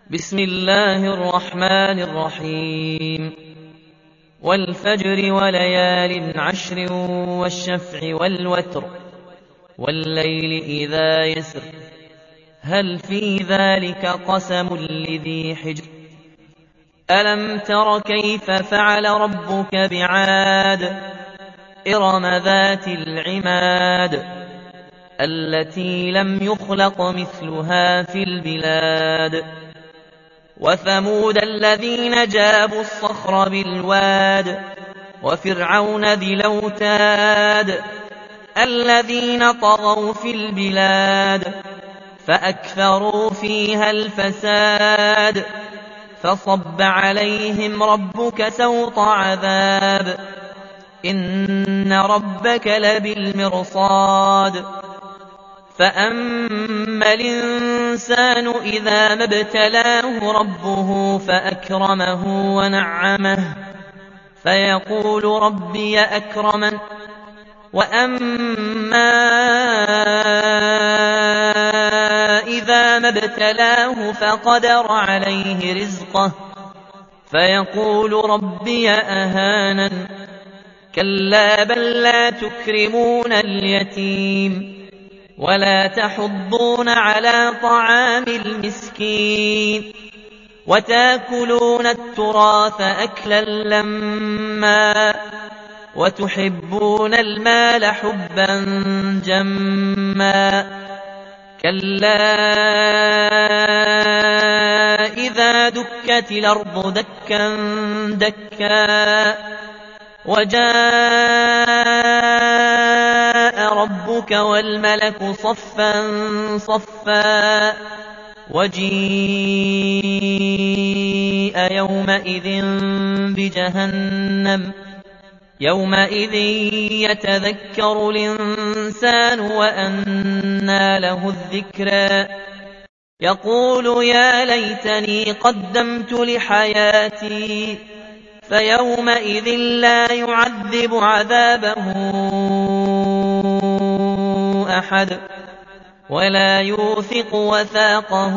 بسم الله الرحمن الرحيم والفجر وليال عشر والشفع والوتر والليل إذا يسر هل في ذلك قسم لذي حجر ألم تر كيف فعل ربك بعاد إرم ذات العماد التي لم يخلق مثلها في البلاد وثمود الذين جابوا الصخر بالواد وفرعون ذي الأوتاد الذين طغوا في البلاد فأكثروا فيها الفساد فصب عليهم ربك سوط عذاب إن ربك لبالمرصاد فأما الإنسان إذا ما ابتلاه ربه فأكرمه ونعمه فيقول ربي أكرمن وأما إذا ما ابتلاه فقدر عليه رزقه فيقول ربي أهانن كلا بل لا تكرمون اليتيم ولا تحضون على طعام المسكين وتاكلون التراث أكلا لما وتحبون المال حبا جما كلا إذا دكت الأرض دكا دكا وجاء ربك والملك صفا صفا وجيء يومئذ بجهنم يومئذ يتذكر الإنسان وأنى له الذكرى يقول يا ليتني قدمت لحياتي فيومئذ لا يعذب عذابه أحد ولا يوثق وثاقه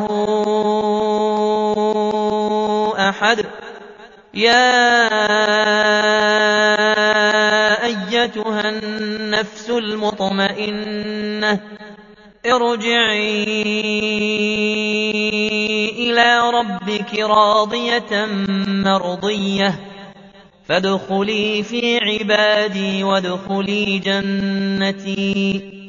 أحد يا أيتها النفس المطمئنة ارجعي إلى ربك راضية مرضية فادخلي في عبادي وادخلي جنتي